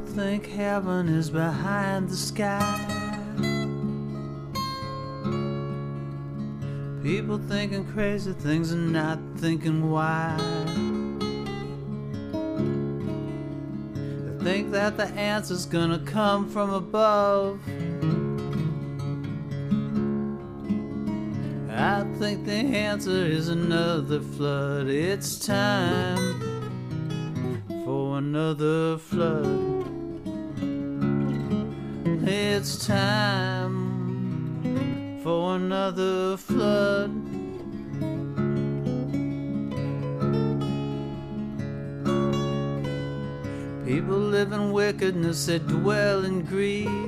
think heaven is behind the sky. People thinking crazy things and not thinking why. They think that the answer's gonna come from above. I think the answer is another flood. It's time for another flood. It's time for another flood. People live in wickedness, they dwell in greed.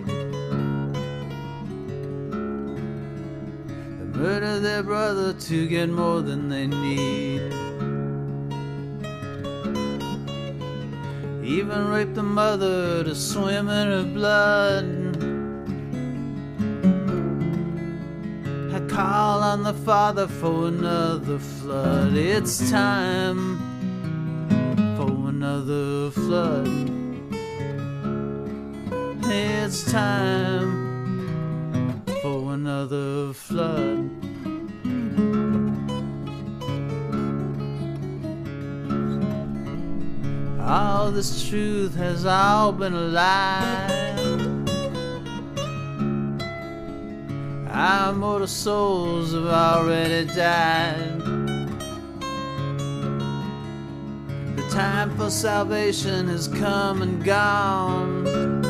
They murder their brother to get more than they need. Even rape the mother to swim in her blood. I call on the Father for another flood. It's time for another flood. It's time for another flood. All this truth has all been a lie. Our mortal souls have already died. The time for salvation has come and gone.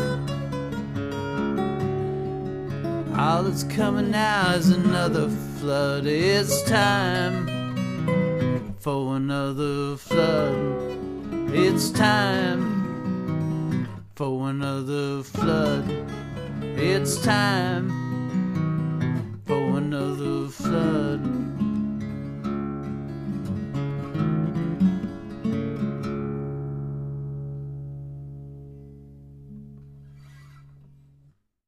All that's coming now is another flood. It's time for another flood. It's time for another flood. It's time